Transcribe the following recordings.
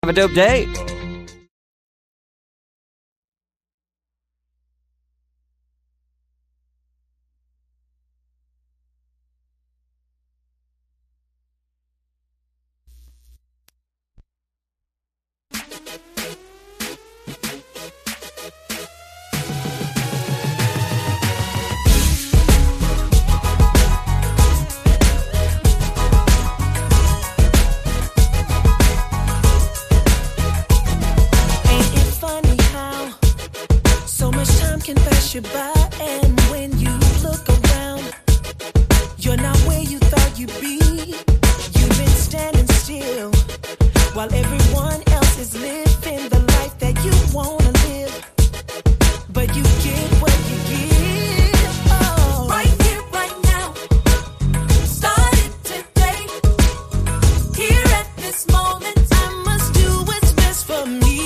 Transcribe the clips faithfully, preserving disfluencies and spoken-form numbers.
Have a dope day. You by, and when you look around, you're not where you thought you'd be. You've been standing still while everyone else is living the life that you wanna live, but you get what you give. Oh, right here, right now, started today. Here at this moment, I must do what's best for me.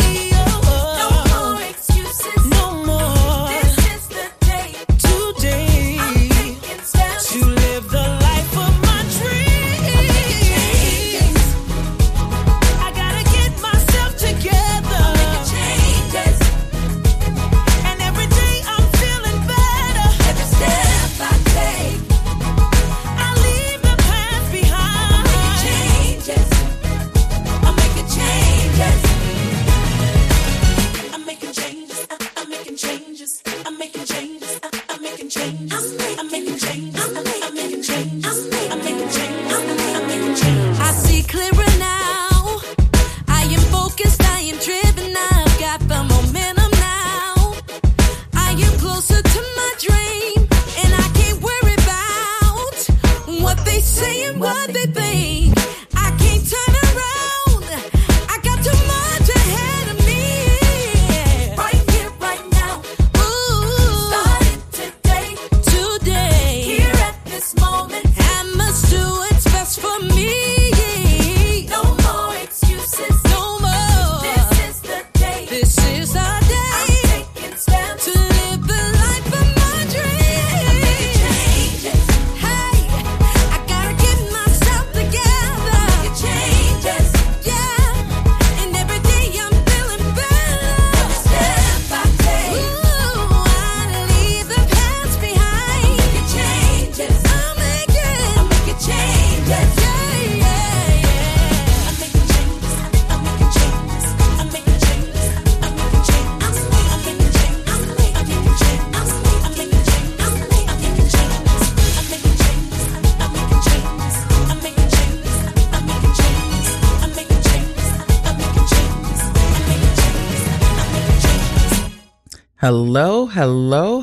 Hello, hello,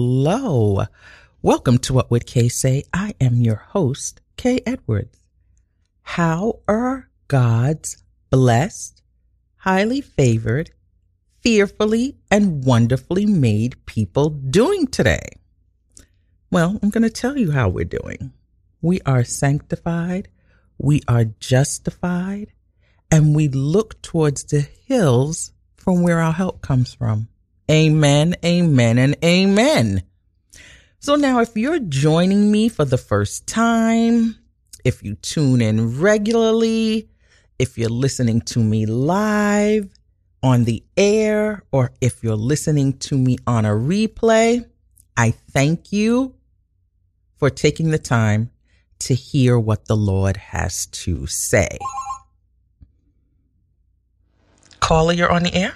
hello. Welcome to What Would Kay Say? I am your host, Kay Edwards. How are God's blessed, highly favored, fearfully, and wonderfully made people doing today? Well, I'm going to tell you how we're doing. We are sanctified, we are justified, and we look towards the hills from where our help comes from. Amen, amen, and amen. So now if you're joining me for the first time, if you tune in regularly, if you're listening to me live on the air, or if you're listening to me on a replay, I thank you for taking the time to hear what the Lord has to say. Caller, you're on the air.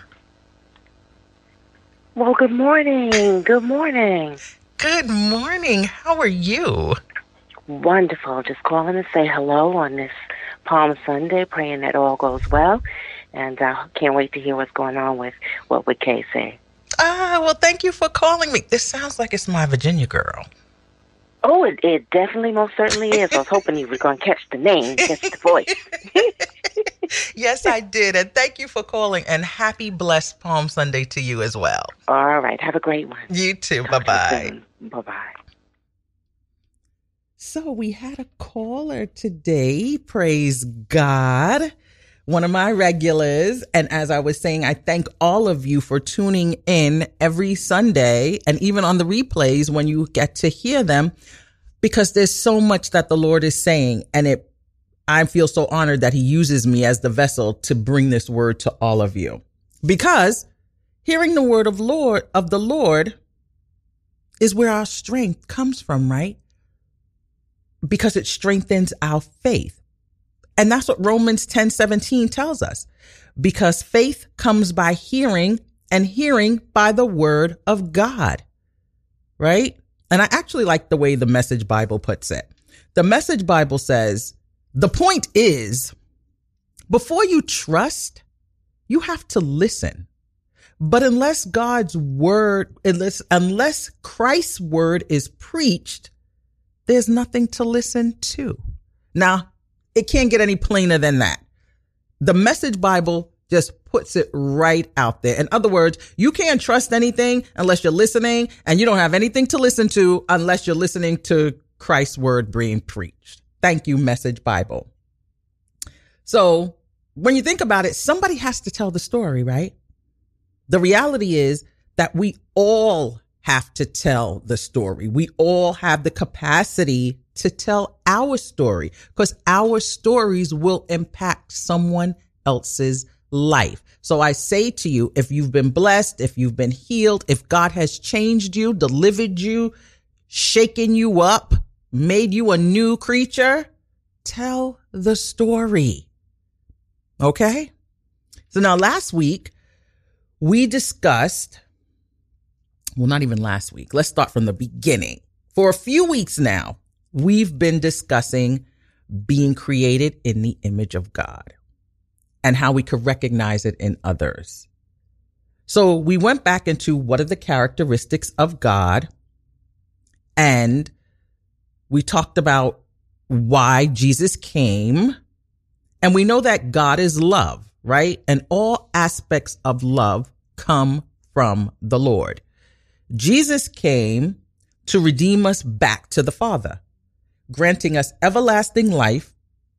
Well, good morning. Good morning. Good morning. How are you? Wonderful. Just calling to say hello on this Palm Sunday, praying that all goes well. And I uh, can't wait to hear what's going on with What Would Kay Say? Ah, well, thank you for calling me. This sounds like it's my Virginia girl. Oh, it, it definitely most certainly is. I was hoping you were going to catch the name, catch the voice. Yes, I did. And thank you for calling. And happy blessed Palm Sunday to you as well. All right. Have a great one. You too. Talk Bye-bye. to you Bye-bye. So we had a caller today. Praise God. One of my regulars. And as I was saying, I thank all of you for tuning in every Sunday and even on the replays when you get to hear them, because there's so much that the Lord is saying. And it I feel so honored that he uses me as the vessel to bring this word to all of you, because hearing the word of Lord of the Lord is where our strength comes from, right? Because it strengthens our faith. And that's what Romans ten seventeen tells us, because faith comes by hearing, and hearing by the word of God, right? And I actually like the way the Message Bible puts it. The Message Bible says, the point is, before you trust, you have to listen. But unless God's word, unless, unless Christ's word is preached, there's nothing to listen to. Now, it can't get any plainer than that. The Message Bible just puts it right out there. In other words, you can't trust anything unless you're listening, and you don't have anything to listen to unless you're listening to Christ's word being preached. Thank you, Message Bible. So when you think about it, somebody has to tell the story, right? The reality is that we all have to tell the story. We all have the capacity to tell our story, because our stories will impact someone else's life. So I say to you, if you've been blessed, if you've been healed, if God has changed you, delivered you, shaken you up, made you a new creature, tell the story. Okay? So now last week, we discussed, well, not even last week. Let's start from the beginning. For a few weeks now, we've been discussing being created in the image of God and how we could recognize it in others. So we went back into what are the characteristics of God, and we talked about why Jesus came, and we know that God is love, right? And all aspects of love come from the Lord. Jesus came to redeem us back to the Father, granting us everlasting life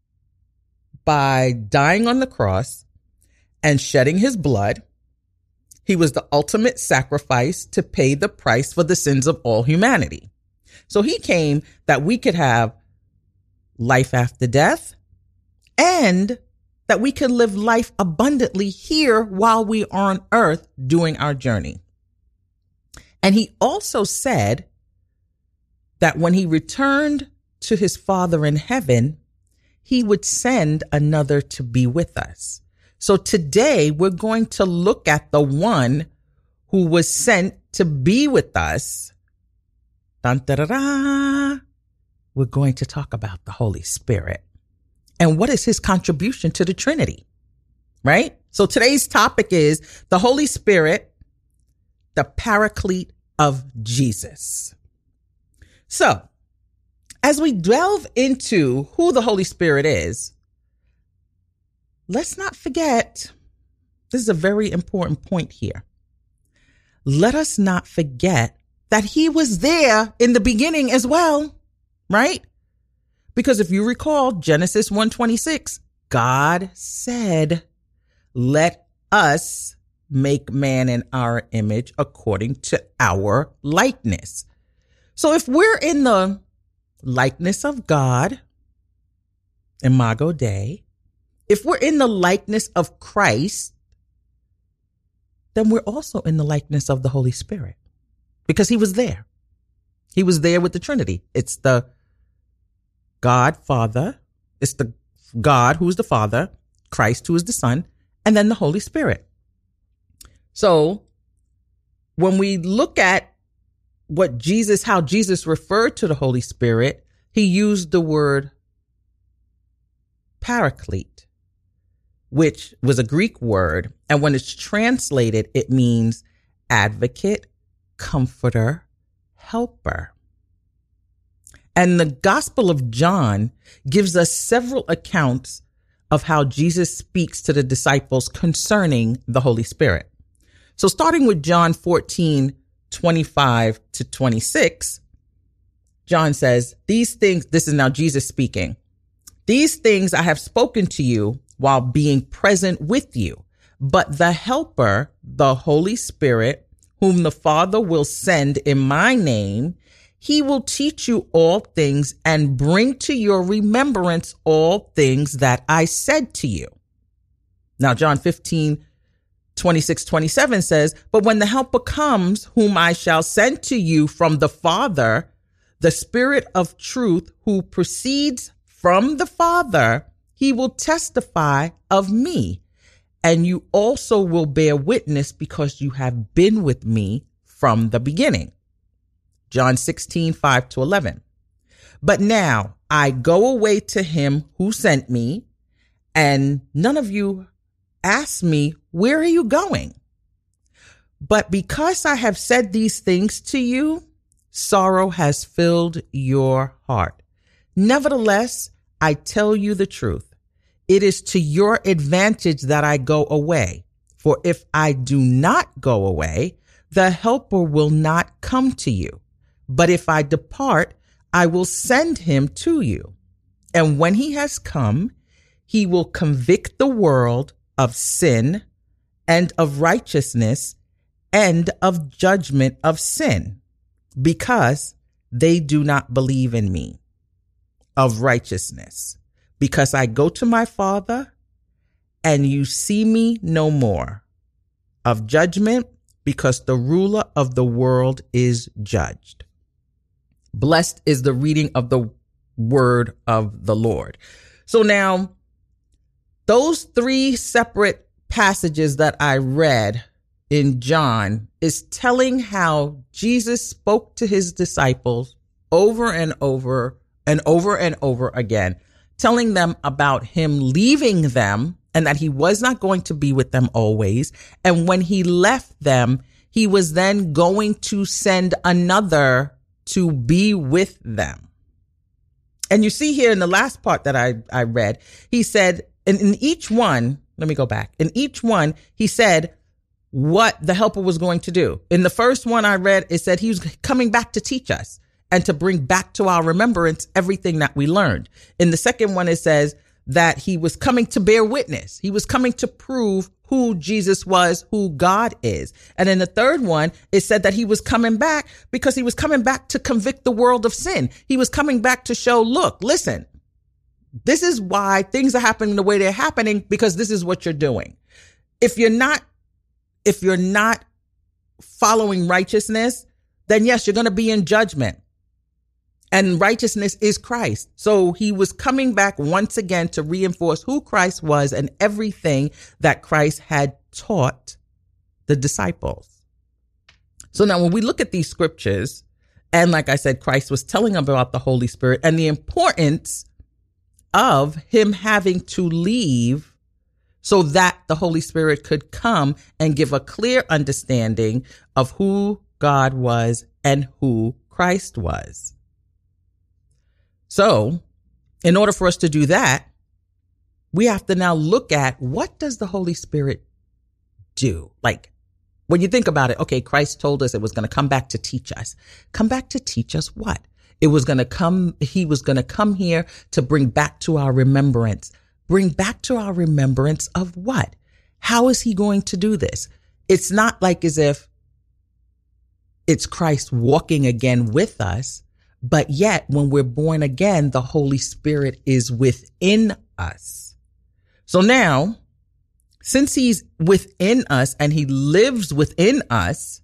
by dying on the cross and shedding his blood. He was the ultimate sacrifice to pay the price for the sins of all humanity. So he came that we could have life after death, and that we could live life abundantly here while we are on earth doing our journey. And he also said that when he returned to his Father in heaven, he would send another to be with us. So today we're going to look at the one who was sent to be with us. Dun, da, da, da. We're going to talk about the Holy Spirit and what is his contribution to the Trinity, right? So today's topic is the Holy Spirit, the Paraclete of Jesus. So as we delve into who the Holy Spirit is, let's not forget, this is a very important point here. Let us not forget that he was there in the beginning as well, right? Because if you recall Genesis one twenty-six, God said, let us make man in our image according to our likeness. So if we're in the likeness of God, Imago Dei, if we're in the likeness of Christ, then we're also in the likeness of the Holy Spirit, because he was there. He was there with the Trinity. It's the God Father, it's the God who is the Father, Christ who is the Son, and then the Holy Spirit. So when we look at what Jesus, how Jesus referred to the Holy Spirit, he used the word paraclete, which was a Greek word. And when it's translated, it means advocate, comforter, helper. And the Gospel of John gives us several accounts of how Jesus speaks to the disciples concerning the Holy Spirit. So starting with John fourteen, twenty-five to twenty-six, John says, these things, this is now Jesus speaking, these things I have spoken to you while being present with you, but the Helper, the Holy Spirit, whom the Father will send in my name, he will teach you all things and bring to your remembrance all things that I said to you. Now, John fifteen, twenty-six, twenty-seven says, but when the Helper comes, whom I shall send to you from the Father, the Spirit of truth who proceeds from the Father, he will testify of me. And you also will bear witness because you have been with me from the beginning. John sixteen, five to eleven. But now I go away to him who sent me, and none of you ask me, where are you going? But because I have said these things to you, sorrow has filled your heart. Nevertheless, I tell you the truth. It is to your advantage that I go away. For if I do not go away, the Helper will not come to you. But if I depart, I will send him to you. And when he has come, he will convict the world of sin and of righteousness and of judgment of sin, because they do not believe in me. Of righteousness, because I go to my Father and you see me no more. Of judgment, because the ruler of the world is judged. Blessed is the reading of the word of the Lord. So now, those three separate passages that I read in John is telling how Jesus spoke to his disciples over and over and over and over again, telling them about him leaving them and that he was not going to be with them always. And when he left them, he was then going to send another to be with them. And you see here in the last part that I, I read, he said, and in each one, let me go back. In each one, he said what the Helper was going to do. In the first one I read, it said he was coming back to teach us and to bring back to our remembrance everything that we learned. In the second one, it says that he was coming to bear witness. He was coming to prove who Jesus was, who God is. And in the third one, it said that he was coming back because he was coming back to convict the world of sin. He was coming back to show, look, listen, this is why things are happening the way they're happening, because this is what you're doing. If you're not, if you're not following righteousness, then yes, you're going to be in judgment. And righteousness is Christ. So he was coming back once again to reinforce who Christ was and everything that Christ had taught the disciples. So now when we look at these scriptures, and like I said, Christ was telling them about the Holy Spirit and the importance of him having to leave so that the Holy Spirit could come and give a clear understanding of who God was and who Christ was. So, in order for us to do that, we have to now look at, what does the Holy Spirit do? Like, when you think about it, okay, Christ told us it was going to come back to teach us. Come back to teach us what? It was going to come, he was going to come here to bring back to our remembrance. Bring back to our remembrance of what? How is he going to do this? It's not like as if it's Christ walking again with us. But yet, when we're born again, the Holy Spirit is within us. So now, since he's within us and he lives within us,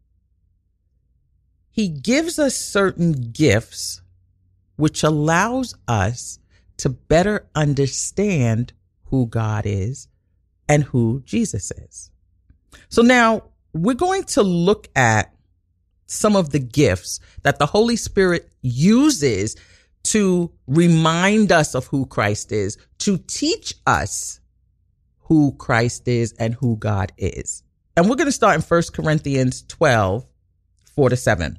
he gives us certain gifts which allows us to better understand who God is and who Jesus is. So now we're going to look at some of the gifts that the Holy Spirit uses to remind us of who Christ is, to teach us who Christ is and who God is. And we're going to start in First Corinthians twelve, four to seven.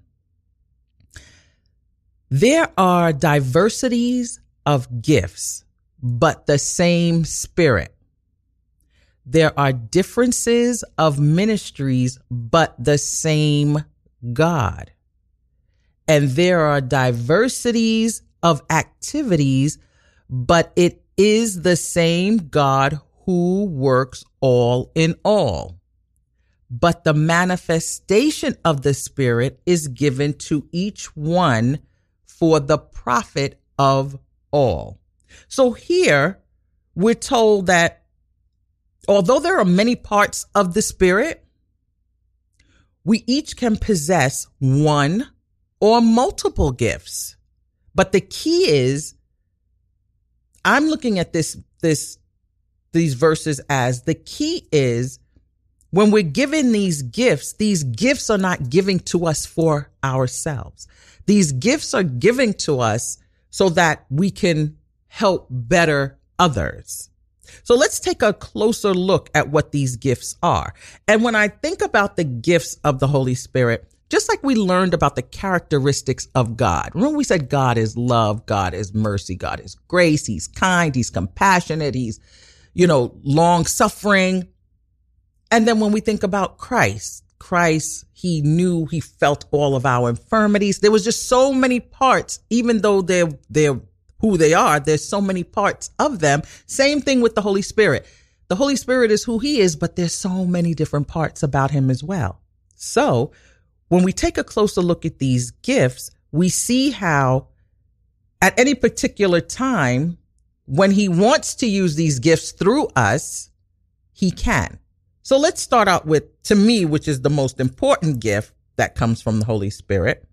There are diversities of gifts, but the same Spirit. There are differences of ministries, but the same God. And there are diversities of activities, but it is the same God who works all in all. but the manifestation of the Spirit is given to each one for the profit of all. So here we're told that although there are many parts of the Spirit, we each can possess one or multiple gifts. But the key is, I'm looking at this, this, these verses as the key is when we're given these gifts, these gifts are not given to us for ourselves. These gifts are given to us so that we can help better others. So let's take a closer look at what these gifts are. And when I think about the gifts of the Holy Spirit, just like we learned about the characteristics of God. Remember we said God is love, God is mercy, God is grace, he's kind, he's compassionate, he's, you know, long suffering. And then when we think about Christ, Christ, he knew, he felt all of our infirmities. There was just so many parts, even though they're, they're who they are, there's so many parts of them. Same thing with the Holy Spirit. The Holy Spirit is who he is, but there's so many different parts about him as well. So when we take a closer look at these gifts, we see how at any particular time, when he wants to use these gifts through us, he can. So let's start out with, to me, which is the most important gift that comes from the Holy Spirit,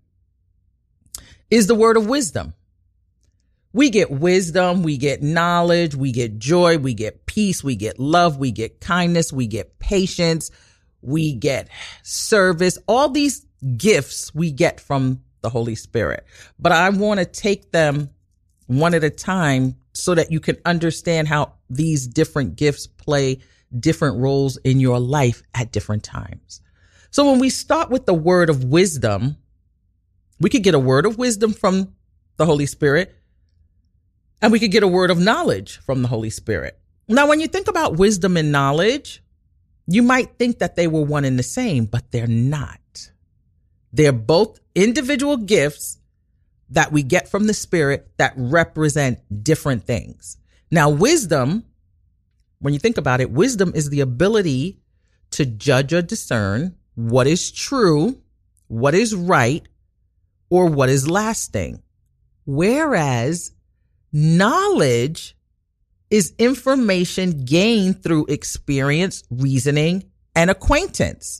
is the word of wisdom. We get wisdom, we get knowledge, we get joy, we get peace, we get love, we get kindness, we get patience, we get service. All these gifts we get from the Holy Spirit. But I want to take them one at a time so that you can understand how these different gifts play different roles in your life at different times. So when we start with the word of wisdom, we could get a word of wisdom from the Holy Spirit, and we could get a word of knowledge from the Holy Spirit. Now, when you think about wisdom and knowledge, you might think that they were one and the same, but they're not. They're both individual gifts that we get from the Spirit that represent different things. Now, wisdom, when you think about it, wisdom is the ability to judge or discern what is true, what is right, or what is lasting. Whereas knowledge is information gained through experience, reasoning, and acquaintance.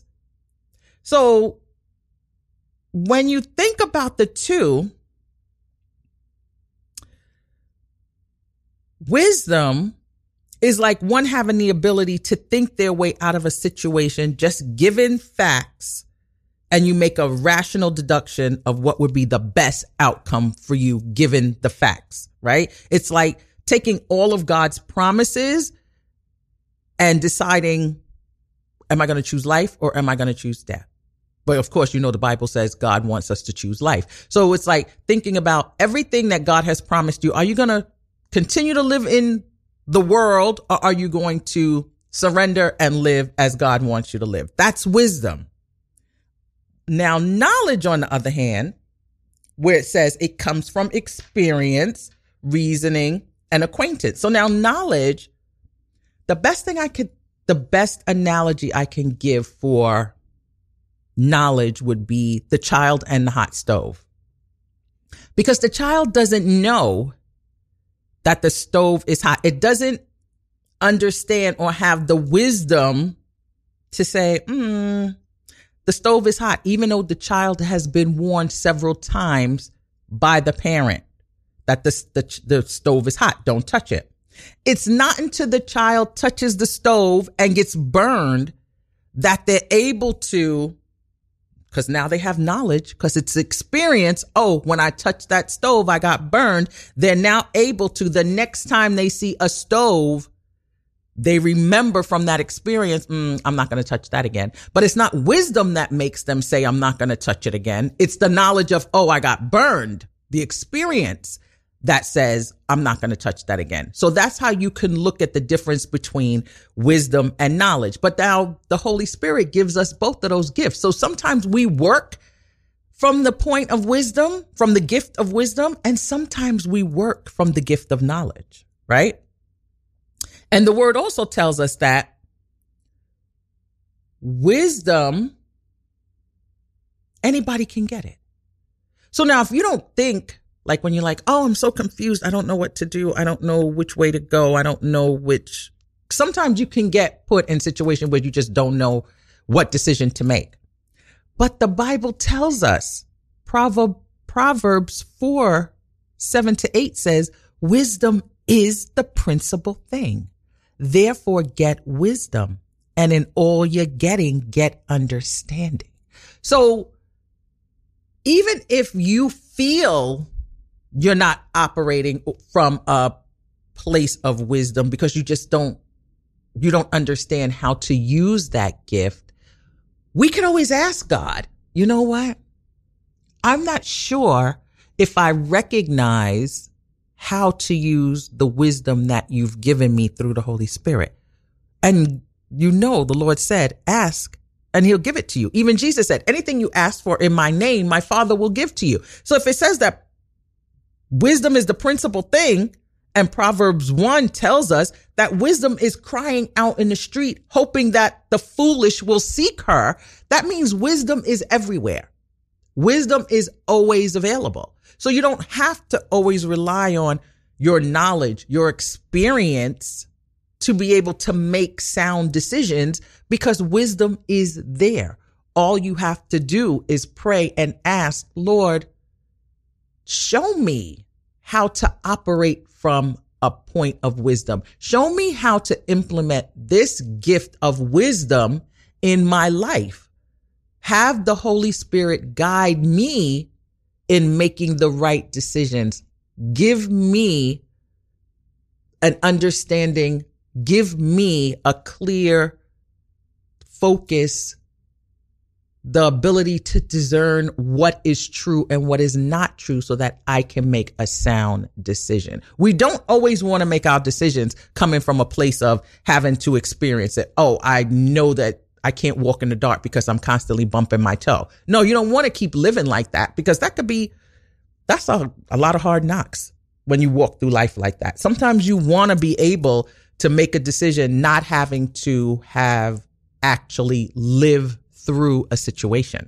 So when you think about the two, wisdom is like one having the ability to think their way out of a situation, just given facts, and you make a rational deduction of what would be the best outcome for you given the facts, right? It's like taking all of God's promises and deciding, am I going to choose life or am I going to choose death? But of course, you know, the Bible says God wants us to choose life. So it's like thinking about everything that God has promised you. Are you going to continue to live in the world, or are you going to surrender and live as God wants you to live? That's wisdom. Now, knowledge, on the other hand, where it says it comes from experience, reasoning, and acquaintance. So now knowledge, the best thing I could, the best analogy I can give for knowledge would be the child and the hot stove. Because the child doesn't know that the stove is hot. It doesn't understand or have the wisdom to say, hmm, the stove is hot, even though the child has been warned several times by the parent that the, the, the stove is hot. Don't touch it. It's not until the child touches the stove and gets burned that they're able to, because now they have knowledge, because it's experience. Oh, when I touched that stove, I got burned. They're now able to, the next time they see a stove, they remember from that experience, mm, I'm not going to touch that again. But it's not wisdom that makes them say, I'm not going to touch it again. It's the knowledge of, oh, I got burned. The experience that says, I'm not going to touch that again. So that's how you can look at the difference between wisdom and knowledge. But now the Holy Spirit gives us both of those gifts. So sometimes we work from the point of wisdom, from the gift of wisdom, and sometimes we work from the gift of knowledge, right? And the word also tells us that wisdom, anybody can get it. So now if you don't think like when you're like, oh, I'm so confused. I don't know what to do. I don't know which way to go. I don't know which. Sometimes you can get put in a situation where you just don't know what decision to make. But the Bible tells us, Proverb, Proverbs four, seven to eight says, wisdom is the principal thing. Therefore, get wisdom, and in all you're getting, get understanding. So even if you feel you're not operating from a place of wisdom because you just don't, you don't understand how to use that gift, we can always ask God, you know what? I'm not sure if I recognize how to use the wisdom that you've given me through the Holy Spirit. And you know, the Lord said, ask and he'll give it to you. Even Jesus said, anything you ask for in my name, my Father will give to you. So if it says that wisdom is the principal thing, and Proverbs one tells us that wisdom is crying out in the street, hoping that the foolish will seek her, that means wisdom is everywhere. Wisdom is always available. So you don't have to always rely on your knowledge, your experience to be able to make sound decisions, because wisdom is there. All you have to do is pray and ask, Lord, show me how to operate from a point of wisdom. Show me how to implement this gift of wisdom in my life. Have the Holy Spirit guide me in making the right decisions. Give me an understanding. Give me a clear focus, the ability to discern what is true and what is not true so that I can make a sound decision. We don't always want to make our decisions coming from a place of having to experience it. Oh, I know that I can't walk in the dark because I'm constantly bumping my toe. No, you don't want to keep living like that, because that could be, that's a, a lot of hard knocks when you walk through life like that. Sometimes you want to be able to make a decision not having to have actually live through a situation.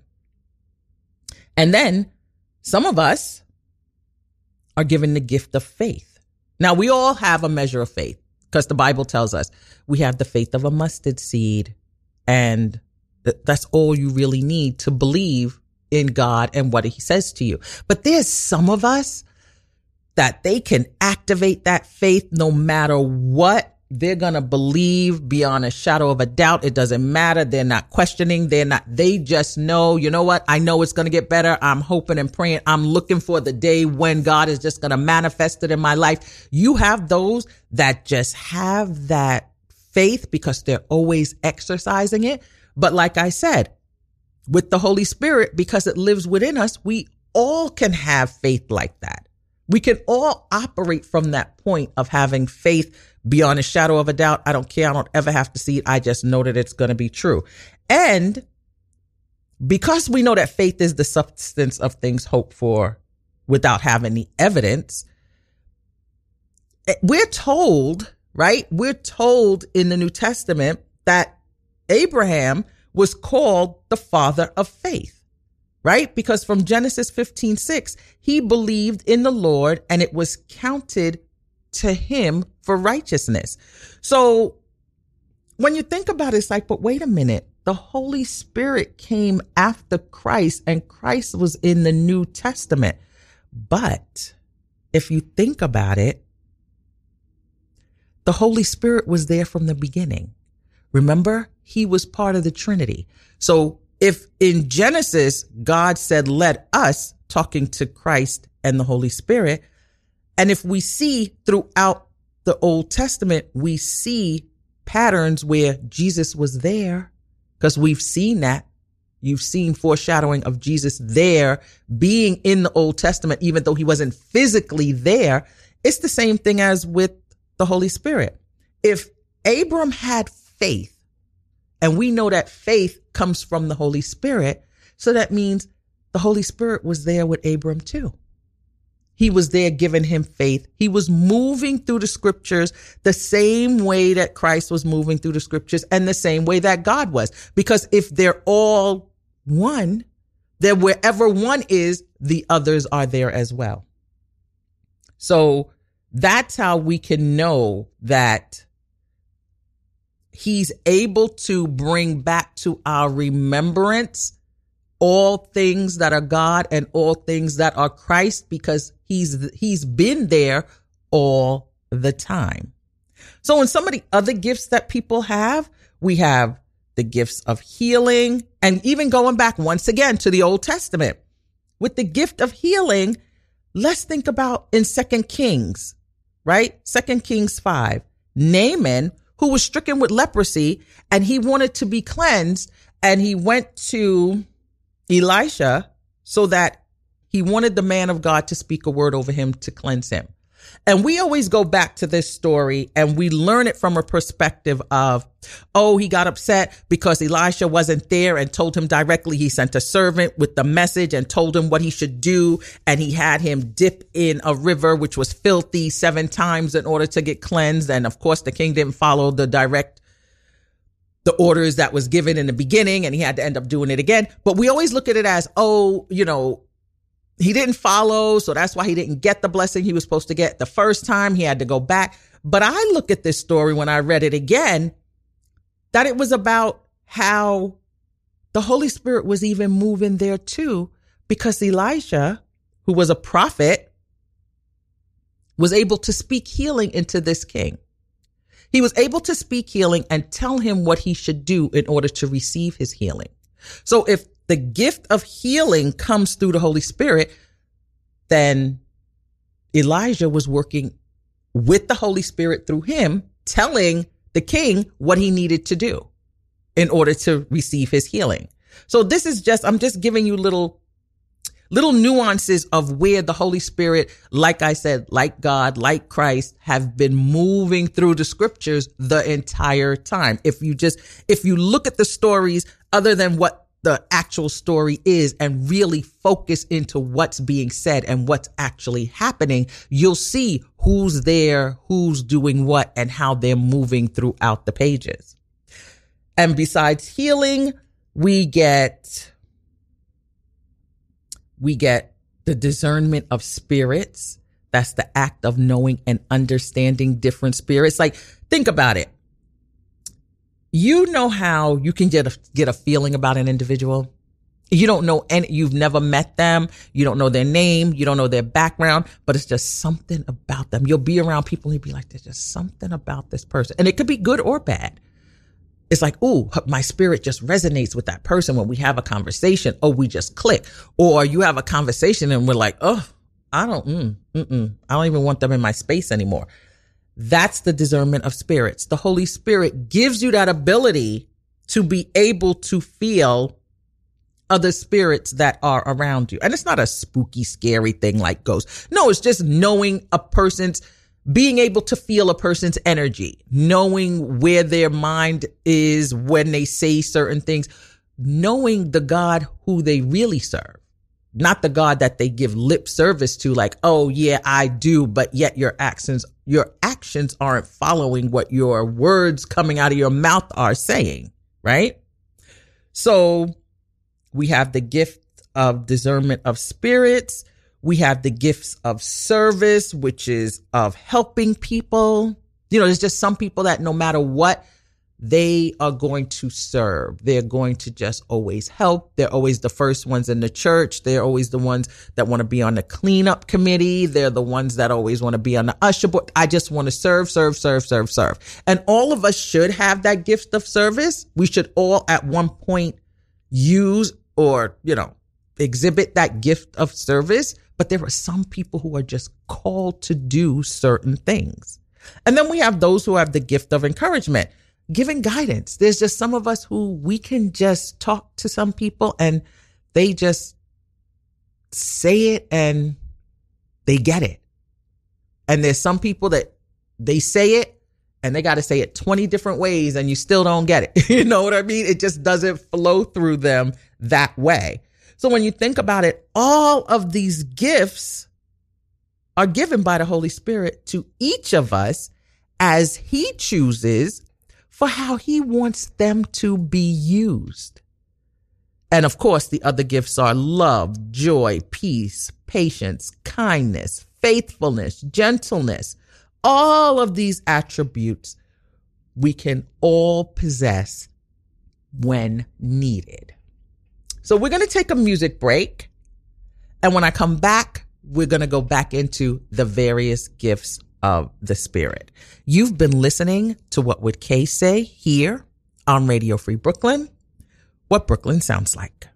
And then some of us are given the gift of faith. Now, we all have a measure of faith because the Bible tells us we have the faith of a mustard seed. And th- that's all you really need to believe in God and what he says to you. But there's some of us that they can activate that faith no matter what. They're going to believe beyond a shadow of a doubt. It doesn't matter. They're not questioning. They're not, they just know, you know what? I know it's going to get better. I'm hoping and praying. I'm looking for the day when God is just going to manifest it in my life. You have those that just have that faith because they're always exercising it. But like I said, with the Holy Spirit, because it lives within us, we all can have faith like that. We can all operate from that point of having faith beyond a shadow of a doubt. I don't care. I don't ever have to see it. I just know that it's going to be true. And because we know that faith is the substance of things hoped for without having the evidence, we're told, right? We're told in the New Testament that Abraham was called the father of faith, right? Because from Genesis fifteen six, he believed in the Lord and it was counted to him for righteousness. So when you think about it, it's like, but wait a minute, the Holy Spirit came after Christ and Christ was in the New Testament. But if you think about it, the Holy Spirit was there from the beginning. Remember, he was part of the Trinity. So if in Genesis, God said, let us, talking to Christ and the Holy Spirit, and if we see throughout the Old Testament, we see patterns where Jesus was there, because we've seen that. You've seen foreshadowing of Jesus there being in the Old Testament, even though he wasn't physically there. It's the same thing as with the Holy Spirit. If Abram had faith, and we know that faith comes from the Holy Spirit, so that means the Holy Spirit was there with Abram too. He was there giving him faith. He was moving through the scriptures the same way that Christ was moving through the scriptures and the same way that God was. Because if they're all one, then wherever one is, the others are there as well. So that's how we can know that he's able to bring back to our remembrance all things that are God and all things that are Christ, because he's he's been there all the time. So in some of the other gifts that people have, we have the gifts of healing, and even going back once again to the Old Testament. With the gift of healing, let's think about in Second Kings, right? Second Kings five. Naaman, who was stricken with leprosy, and he wanted to be cleansed, and he went to Elisha so that he wanted the man of God to speak a word over him to cleanse him. And we always go back to this story and we learn it from a perspective of, oh, he got upset because Elisha wasn't there and told him directly. He sent a servant with the message and told him what he should do. And he had him dip in a river, which was filthy, seven times in order to get cleansed. And of course, the king didn't follow the direct the orders that was given in the beginning, and he had to end up doing it again. But we always look at it as, oh, you know, he didn't follow, so that's why he didn't get the blessing he was supposed to get the first time. He had to go back. But I look at this story when I read it again, that it was about how the Holy Spirit was even moving there too, because Elisha, who was a prophet, was able to speak healing into this king. He was able to speak healing and tell him what he should do in order to receive his healing. So if the gift of healing comes through the Holy Spirit, then Elijah was working with the Holy Spirit through him, telling the king what he needed to do in order to receive his healing. So this is just, I'm just giving you little Little nuances of where the Holy Spirit, like I said, like God, like Christ, have been moving through the scriptures the entire time. If you just, if you look at the stories other than what the actual story is and really focus into what's being said and what's actually happening, you'll see who's there, who's doing what, and how they're moving throughout the pages. And besides healing, we get... We get the discernment of spirits. That's the act of knowing and understanding different spirits. Like, think about it. You know how you can get a, get a feeling about an individual. You don't know any, you've never met them. You don't know their name. You don't know their background, but it's just something about them. You'll be around people and you'll be like, there's just something about this person. And it could be good or bad. It's like, ooh, my spirit just resonates with that person when we have a conversation. Oh, we just click. Or you have a conversation and we're like, oh, I don't, mm, mm-mm, I don't even want them in my space anymore. That's the discernment of spirits. The Holy Spirit gives you that ability to be able to feel other spirits that are around you. And it's not a spooky, scary thing like ghosts. No, it's just knowing a person's being able to feel a person's energy, knowing where their mind is when they say certain things, knowing the God who they really serve, not the God that they give lip service to, like, oh yeah, I do, but yet your actions, your actions aren't following what your words coming out of your mouth are saying, right? So we have the gift of discernment of spirits. We have the gifts of service, which is of helping people. You know, there's just some people that no matter what, they are going to serve. They're going to just always help. They're always the first ones in the church. They're always the ones that want to be on the cleanup committee. They're the ones that always want to be on the usher board. I just want to serve, serve, serve, serve, serve. And all of us should have that gift of service. We should all at one point use or, you know, exhibit that gift of service. But there are some people who are just called to do certain things. And then we have those who have the gift of encouragement, giving guidance. There's just some of us who we can just talk to some people and they just say it and they get it. And there's some people that they say it and they got to say it twenty different ways and you still don't get it. You know what I mean? It just doesn't flow through them that way. So when you think about it, all of these gifts are given by the Holy Spirit to each of us as he chooses for how he wants them to be used. And of course, the other gifts are love, joy, peace, patience, kindness, faithfulness, gentleness. All of these attributes we can all possess when needed. So we're going to take a music break. And when I come back, we're going to go back into the various gifts of the Spirit. You've been listening to What Would Kay Say here on Radio Free Brooklyn, what Brooklyn sounds like.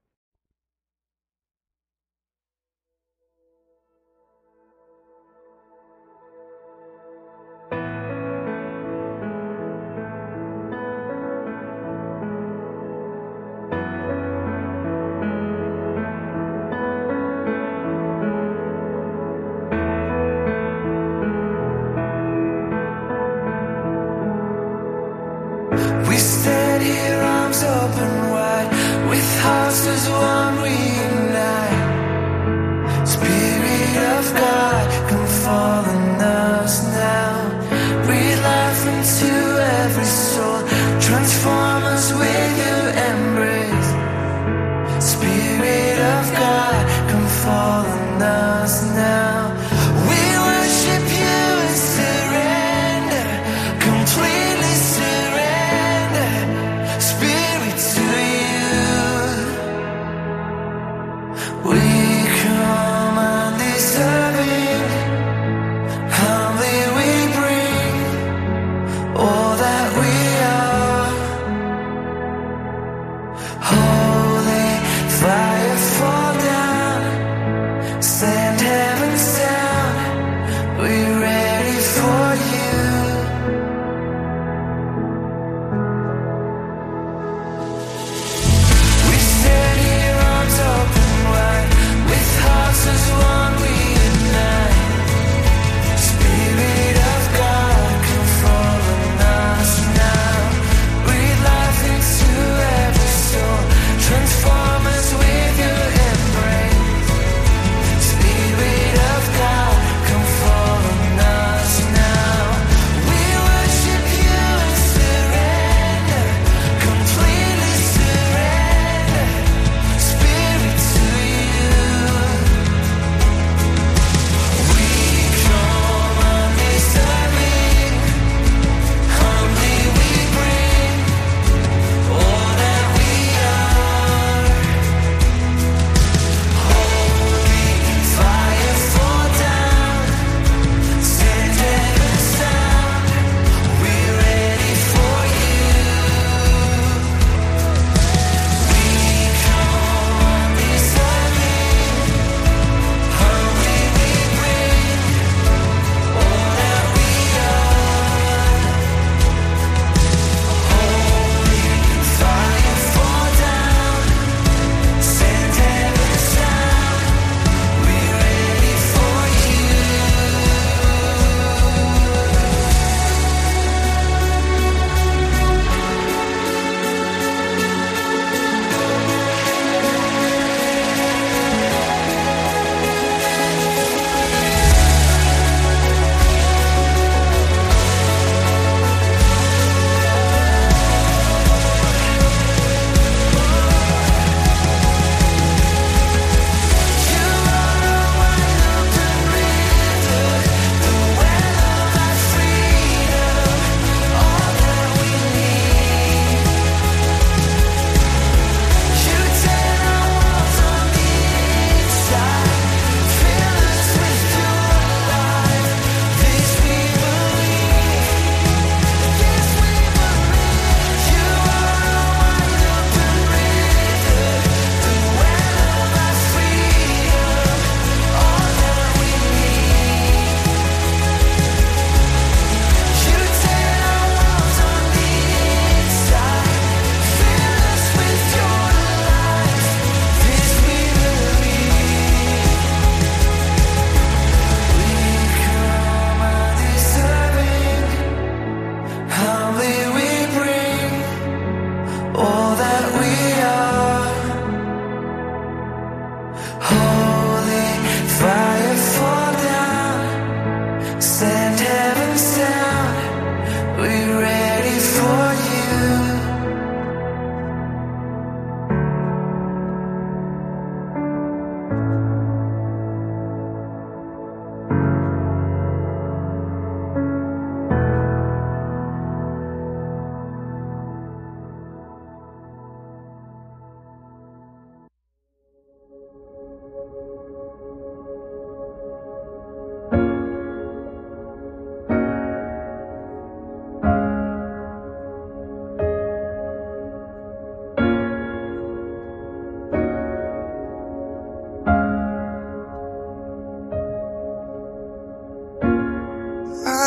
We stand here, arms open wide, with hearts as one we ignite. Spirit of God, come fall on us now. Breathe life into every soul, transform us with your embrace. Spirit of God, come fall on us now. We worship you and surrender, completely surrender. Spirit to you.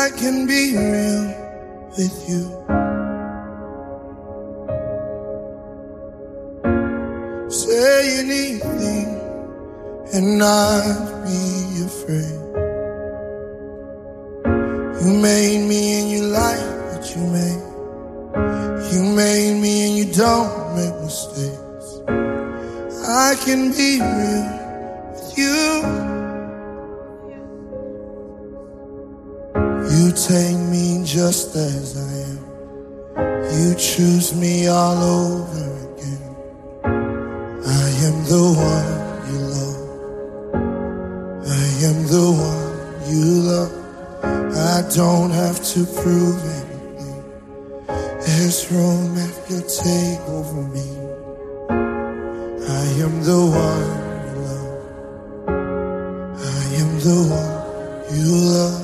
I can be real with you. Say anything and not be afraid. You made me and you like what you made. You made me and you don't make mistakes. I can be real with you. You take me just as I am. You choose me all over again. I am the one you love. I am the one you love. I don't have to prove anything. There's room at your table for me. I am the one you love. I am the one you love.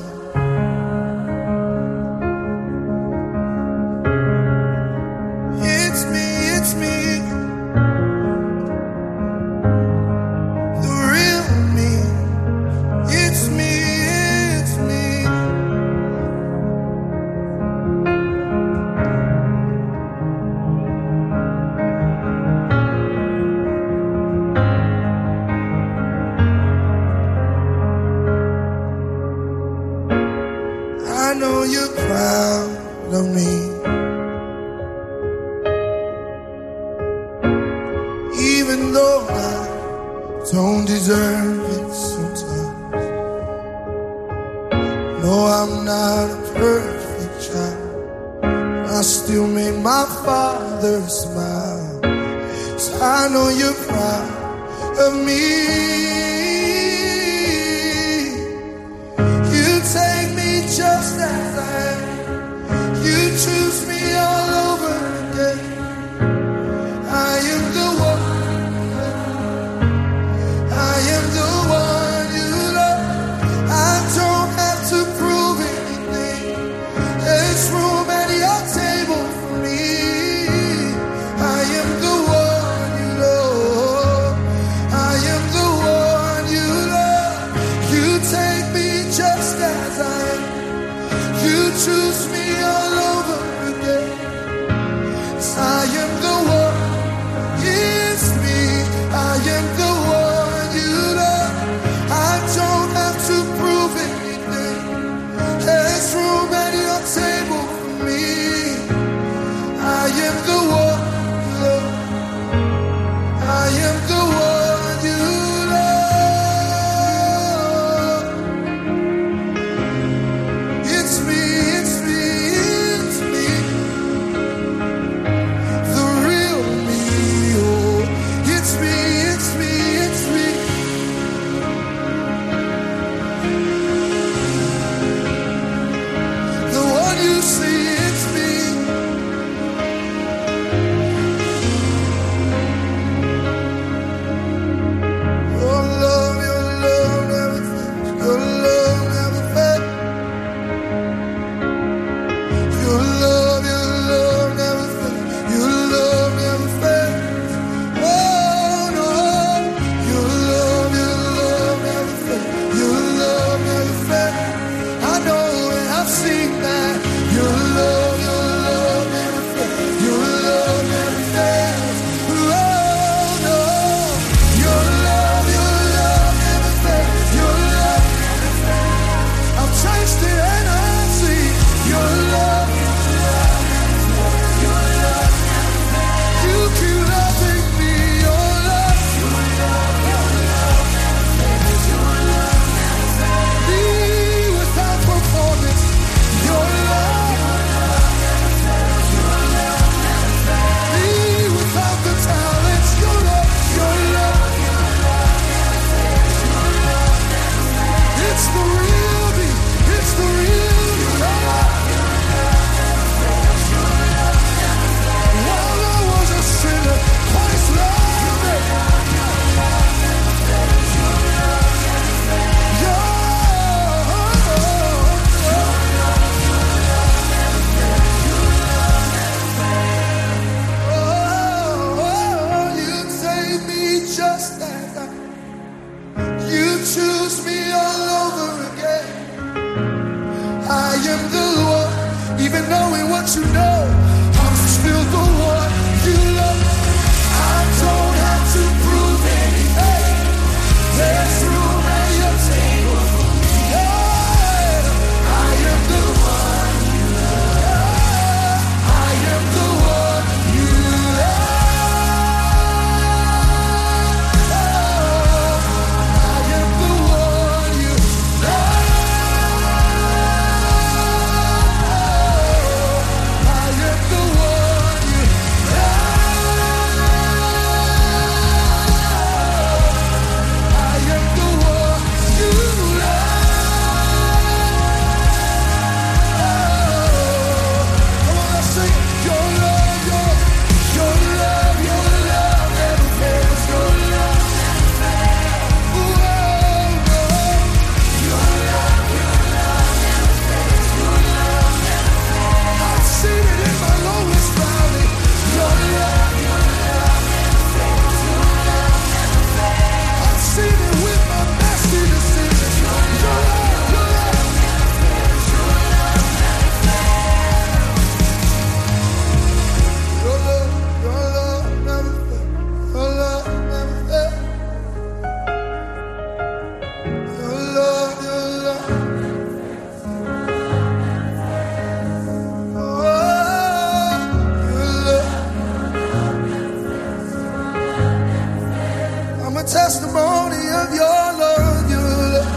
testimony of your love, your love.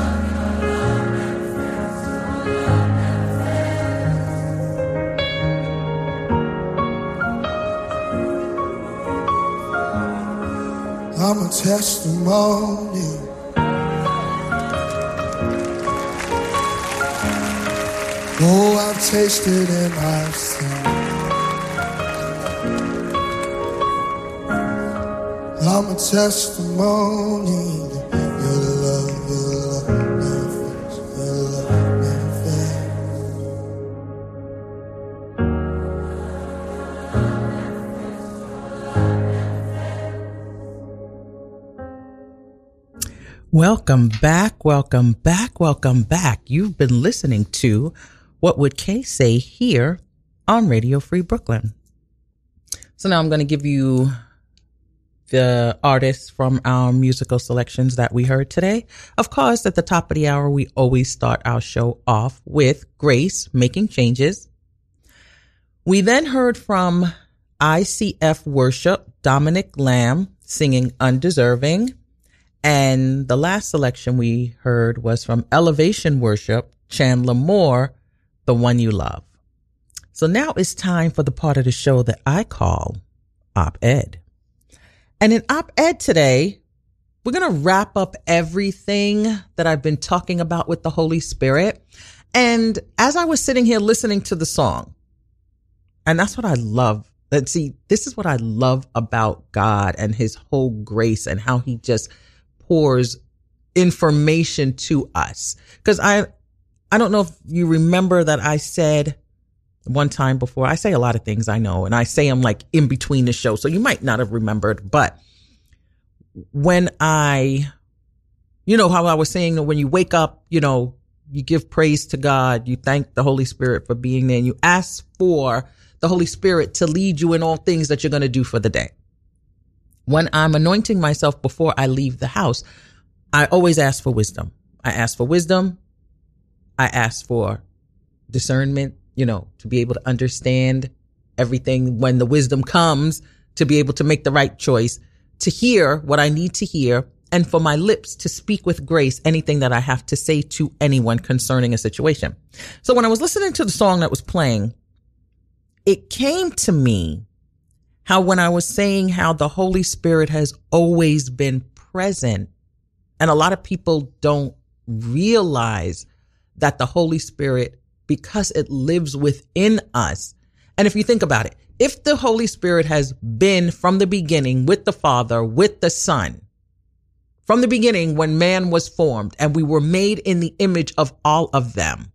I'm a testimony. Oh, I've tasted and I've seen. I'm a testimony that your love, your love never fails, your love never fails. Welcome back, welcome back, welcome back. You've been listening to What Would Kay Say here on Radio Free Brooklyn. So now I'm going to give you the artists from our musical selections that we heard today. Of course, at the top of the hour, we always start our show off with Grace, Making Changes. We then heard from I C F Worship, Dominic Lamb, singing Undeserving. And the last selection we heard was from Elevation Worship, Chandler Moore, The One You Love. So now it's time for the part of the show that I call Op-Ed. And in Op-Ed today, we're going to wrap up everything that I've been talking about with the Holy Spirit. And as I was sitting here listening to the song, and that's what I love. And see, this is what I love about God and his whole grace and how he just pours information to us. Because I, I don't know if you remember that I said one time before, I say a lot of things, I know, and I say them like in between the show. So you might not have remembered, but when I, you know, how I was saying that when you wake up, you know, you give praise to God, you thank the Holy Spirit for being there, and you ask for the Holy Spirit to lead you in all things that you're going to do for the day. When I'm anointing myself before I leave the house, I always ask for wisdom. I ask for wisdom. I ask for discernment, you know, to be able to understand everything when the wisdom comes, to be able to make the right choice, to hear what I need to hear, and for my lips to speak with grace anything that I have to say to anyone concerning a situation. So when I was listening to the song that was playing, it came to me how when I was saying how the Holy Spirit has always been present, and a lot of people don't realize that the Holy Spirit, because it lives within us. And if you think about it, if the Holy Spirit has been from the beginning with the Father, with the Son, from the beginning when man was formed and we were made in the image of all of them,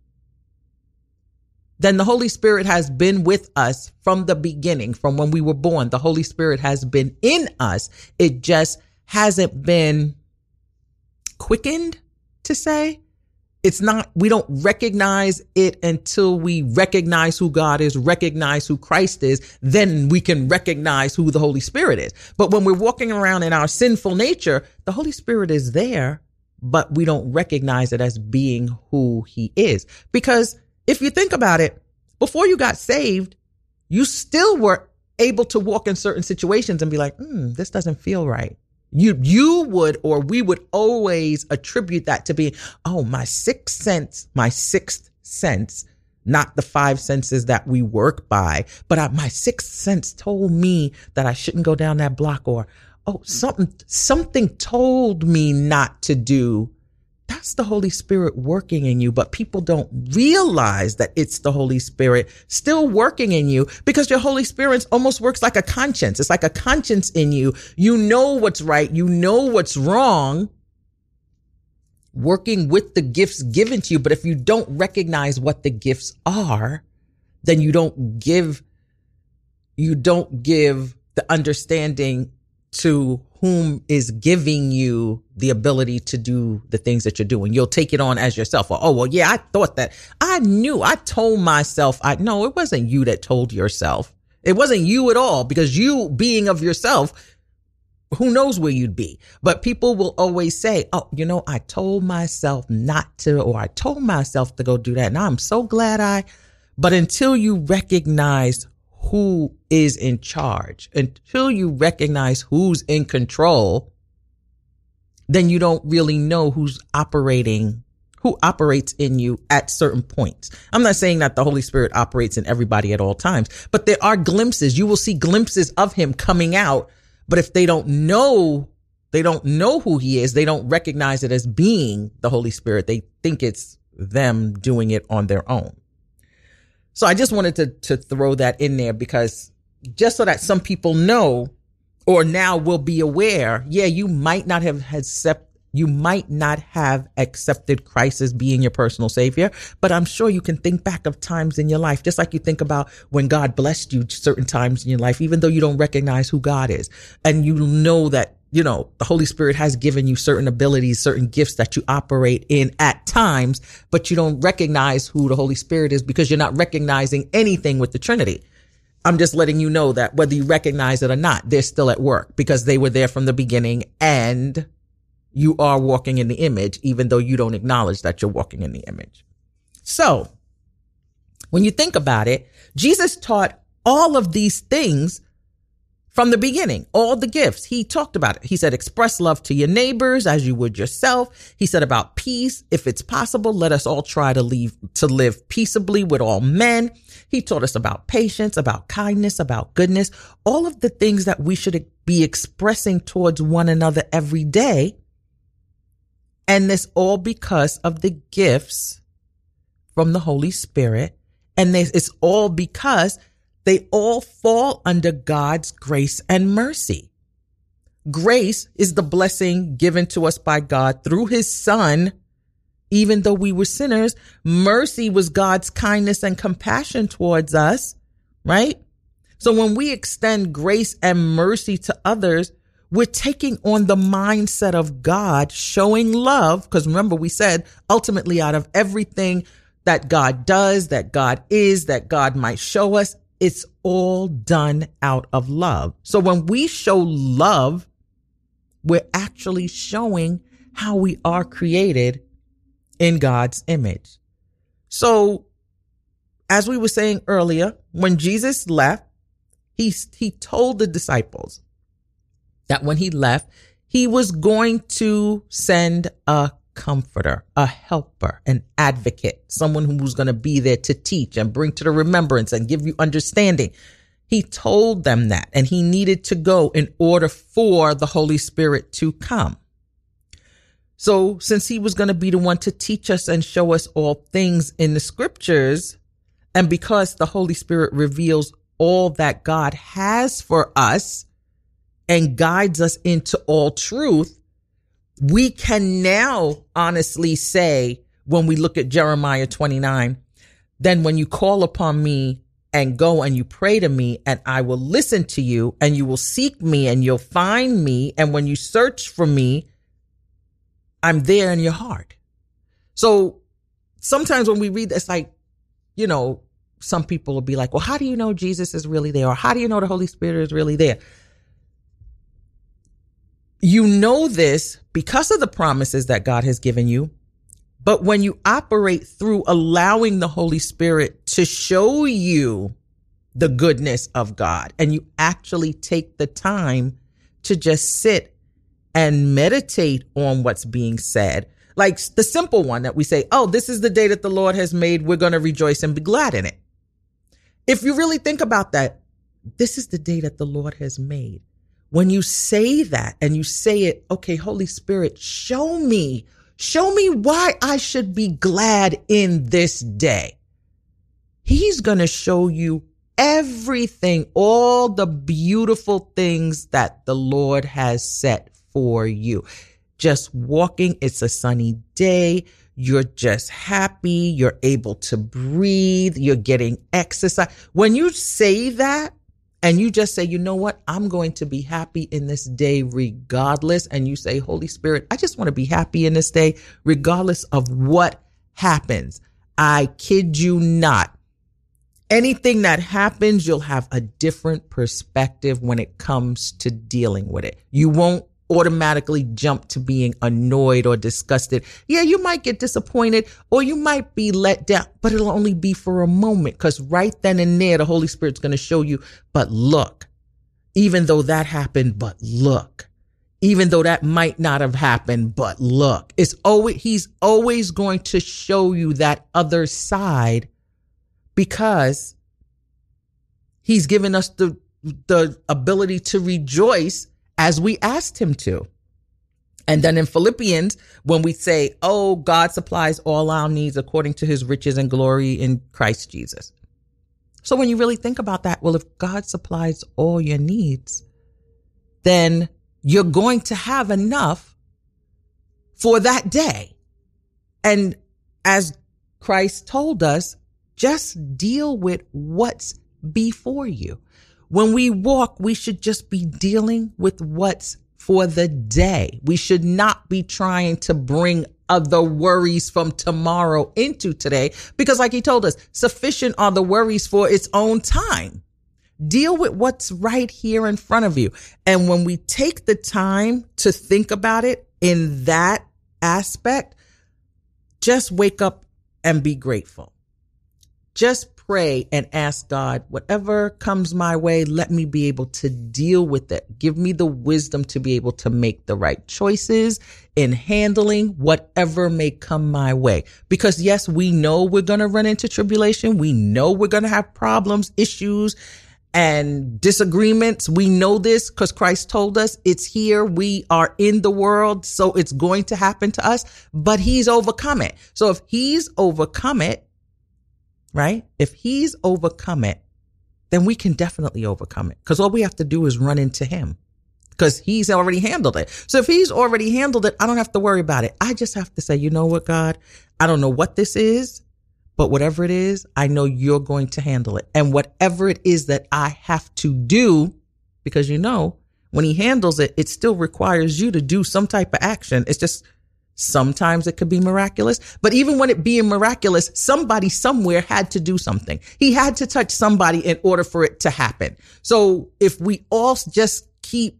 then the Holy Spirit has been with us from the beginning, from when we were born. The Holy Spirit has been in us. It just hasn't been quickened, to say. It's not, we don't recognize it until we recognize who God is, recognize who Christ is, then we can recognize who the Holy Spirit is. But when we're walking around in our sinful nature, the Holy Spirit is there, but we don't recognize it as being who he is. Because if you think about it, before you got saved, you still were able to walk in certain situations and be like, hmm, this doesn't feel right. You, you would, or we would always attribute that to be, oh, my sixth sense, my sixth sense, not the five senses that we work by, but I, my sixth sense told me that I shouldn't go down that block, or, oh, something, something told me not to do. That's the Holy Spirit working in you, but people don't realize that it's the Holy Spirit still working in you, because your Holy Spirit almost works like a conscience. It's like a conscience in you. You know what's right. You know what's wrong, working with the gifts given to you. But if you don't recognize what the gifts are, then you don't give, you don't give the understanding to whom is giving you the ability to do the things that you're doing. You'll take it on as yourself. Or, oh, well, yeah, I thought that. I knew. I told myself. I no, it wasn't you that told yourself. It wasn't you at all, because you being of yourself, who knows where you'd be. But people will always say, oh, you know, I told myself not to, or I told myself to go do that. And I'm so glad I, but until you recognize who is in charge, until you recognize who's in control, then you don't really know who's operating, who operates in you at certain points. I'm not saying that the Holy Spirit operates in everybody at all times, but there are glimpses. You will see glimpses of him coming out. But if they don't know, they don't know who he is, they don't recognize it as being the Holy Spirit. They think it's them doing it on their own. So I just wanted to, to throw that in there, because just so that some people know, or now will be aware, yeah, you might not have accept, you might not have accepted Christ as being your personal savior, but I'm sure you can think back of times in your life, just like you think about when God blessed you certain times in your life, even though you don't recognize who God is. And you know that, you know, the Holy Spirit has given you certain abilities, certain gifts that you operate in at times, but you don't recognize who the Holy Spirit is because you're not recognizing anything with the Trinity. I'm just letting you know that whether you recognize it or not, they're still at work because they were there from the beginning, and you are walking in the image, even though you don't acknowledge that you're walking in the image. So when you think about it, Jesus taught all of these things from the beginning, all the gifts. He talked about it. He said, express love to your neighbors as you would yourself. He said about peace. If it's possible, let us all try to leave, to live peaceably with all men. He taught us about patience, about kindness, about goodness, all of the things that we should be expressing towards one another every day. And this all because of the gifts from the Holy Spirit. And this, it's all because they all fall under God's grace and mercy. Grace is the blessing given to us by God through his son, even though we were sinners. Mercy was God's kindness and compassion towards us, right? So when we extend grace and mercy to others, we're taking on the mindset of God, showing love. Because remember, we said ultimately out of everything that God does, that God is, that God might show us, it's all done out of love. So when we show love, we're actually showing how we are created in God's image. So as we were saying earlier, when Jesus left, he, he told the disciples that when he left, he was going to send a comforter, a helper, an advocate, someone who was going to be there to teach and bring to the remembrance and give you understanding. He told them that, and he needed to go in order for the Holy Spirit to come. So since he was going to be the one to teach us and show us all things in the scriptures, and because the Holy Spirit reveals all that God has for us and guides us into all truth, we can now honestly say, when we look at Jeremiah twenty-nine, then when you call upon me and go and you pray to me, and I will listen to you, and you will seek me and you'll find me. And when you search for me, I'm there in your heart. So sometimes when we read this, like, you know, some people will be like, well, how do you know Jesus is really there? Or how do you know the Holy Spirit is really there? You know this because of the promises that God has given you. But when you operate through allowing the Holy Spirit to show you the goodness of God, and you actually take the time to just sit and meditate on what's being said, like the simple one that we say, oh, this is the day that the Lord has made. We're going to rejoice and be glad in it. If you really think about that, this is the day that the Lord has made. When you say that and you say it, okay, Holy Spirit, show me, show me why I should be glad in this day. He's going to show you everything, all the beautiful things that the Lord has set for you. Just walking, it's a sunny day. You're just happy. You're able to breathe. You're getting exercise. When you say that, and you just say, you know what, I'm going to be happy in this day regardless. And you say, Holy Spirit, I just want to be happy in this day regardless of what happens. I kid you not. Anything that happens, you'll have a different perspective when it comes to dealing with it. You won't automatically jump to being annoyed or disgusted. Yeah, you might get disappointed or you might be let down, but it'll only be for a moment, because right then and there, the Holy Spirit's going to show you, but look, even though that happened, but look, even though that might not have happened. But look, it's always, he's always going to show you that other side, because he's given us the, the ability to rejoice as we asked him to. And then in Philippians, when we say, oh, God supplies all our needs according to his riches and glory in Christ Jesus. So when you really think about that, well, if God supplies all your needs, then you're going to have enough for that day. And as Christ told us, just deal with what's before you. When we walk, we should just be dealing with what's for the day. We should not be trying to bring other worries from tomorrow into today, because like he told us, sufficient are the worries for its own time. Deal with what's right here in front of you. And when we take the time to think about it in that aspect, just wake up and be grateful. Just pray and ask God, whatever comes my way, let me be able to deal with it. Give me the wisdom to be able to make the right choices in handling whatever may come my way. Because yes, we know we're going to run into tribulation. We know we're going to have problems, issues, and disagreements. We know this because Christ told us it's here. We are in the world, so it's going to happen to us, but he's overcome it. So if he's overcome it, right? If he's overcome it, then we can definitely overcome it, because all we have to do is run into him, because he's already handled it. So if he's already handled it, I don't have to worry about it. I just have to say, you know what, God, I don't know what this is, but whatever it is, I know you're going to handle it. And whatever it is that I have to do, because you know, when he handles it, it still requires you to do some type of action. It's just, sometimes it could be miraculous, but even when it being miraculous, somebody somewhere had to do something. He had to touch somebody in order for it to happen. So if we all just keep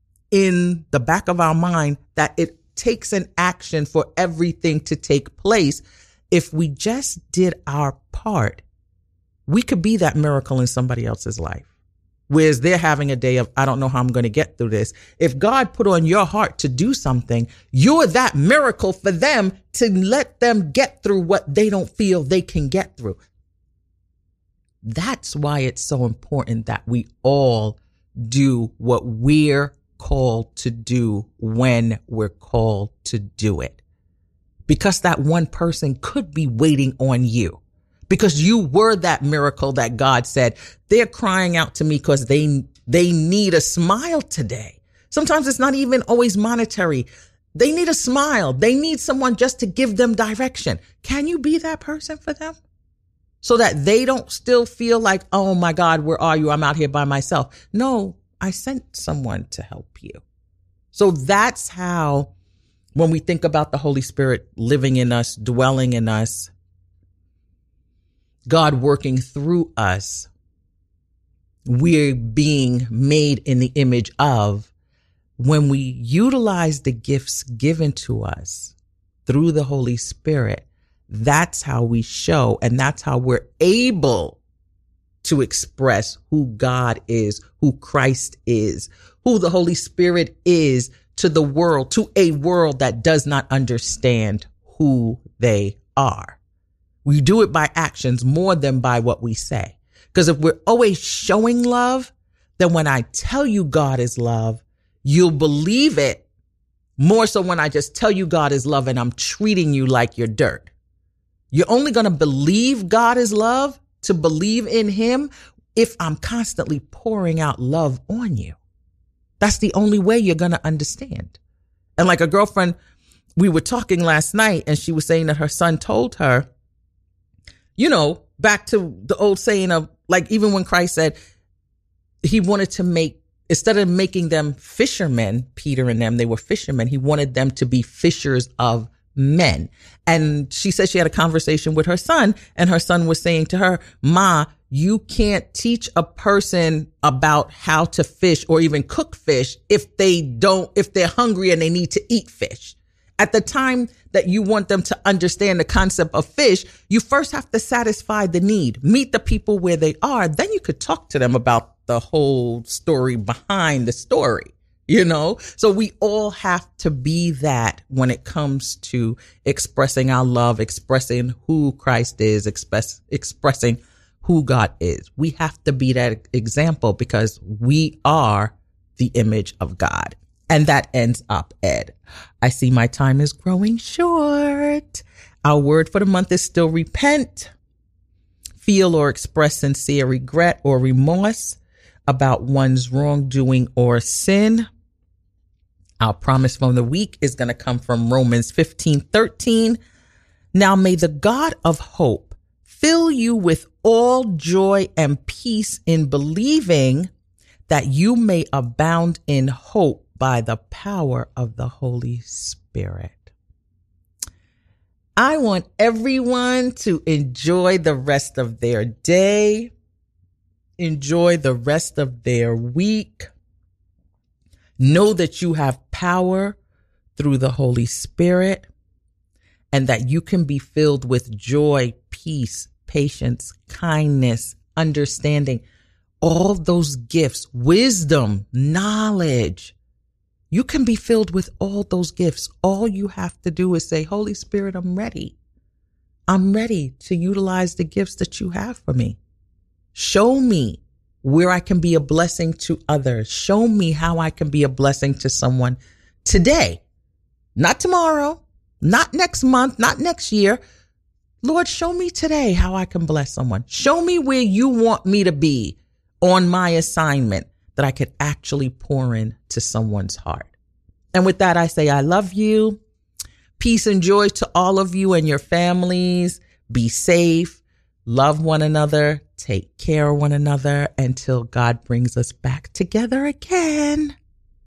in the back of our mind that it takes an action for everything to take place, if we just did our part, we could be that miracle in somebody else's life. Whereas they're having a day of, I don't know how I'm going to get through this. If God put on your heart to do something, you're that miracle for them to let them get through what they don't feel they can get through. That's why it's so important that we all do what we're called to do when we're called to do it. Because that one person could be waiting on you. Because you were that miracle that God said, they're crying out to me because they, they need a smile today. Sometimes it's not even always monetary. They need a smile. They need someone just to give them direction. Can you be that person for them? So that they don't still feel like, oh my God, where are you? I'm out here by myself. No, I sent someone to help you. So that's how, when we think about the Holy Spirit living in us, dwelling in us, God working through us, we're being made in the image of, when we utilize the gifts given to us through the Holy Spirit, that's how we show, and that's how we're able to express who God is, who Christ is, who the Holy Spirit is to the world, to a world that does not understand who they are. We do it by actions more than by what we say. Because if we're always showing love, then when I tell you God is love, you'll believe it more so when I just tell you God is love and I'm treating you like you're dirt. You're only going to believe God is love, to believe in him, if I'm constantly pouring out love on you. That's the only way you're going to understand. And like a girlfriend, we were talking last night and she was saying that her son told her, you know, back to the old saying of, like, even when Christ said he wanted to make, instead of making them fishermen, Peter and them, they were fishermen. He wanted them to be fishers of men. And she said she had a conversation with her son, and her son was saying to her, Ma, you can't teach a person about how to fish or even cook fish if they don't, if they're hungry and they need to eat fish. At the time that you want them to understand the concept of fish, you first have to satisfy the need, meet the people where they are. Then you could talk to them about the whole story behind the story. you know? So we all have to be that when it comes to expressing our love, expressing who Christ is, express, expressing who God is. We have to be that example because we are the image of God. And that ends up, Ed. I see my time is growing short. Our word for the month is still repent. Feel or express sincere regret or remorse about one's wrongdoing or sin. Our promise from the week is going to come from Romans fifteen thirteen. Now may the God of hope fill you with all joy and peace in believing, that you may abound in hope by the power of the Holy Spirit. I want everyone to enjoy the rest of their day, enjoy the rest of their week. Know that you have power through the Holy Spirit and that you can be filled with joy, peace, patience, kindness, understanding, all those gifts, wisdom, knowledge. You can be filled with all those gifts. All you have to do is say, Holy Spirit, I'm ready. I'm ready to utilize the gifts that you have for me. Show me where I can be a blessing to others. Show me how I can be a blessing to someone today, not tomorrow, not next month, not next year. Lord, show me today how I can bless someone. Show me where you want me to be on my assignment, that I could actually pour in to someone's heart. And with that, I say, I love you. Peace and joy to all of you and your families. Be safe. Love one another. Take care of one another until God brings us back together again.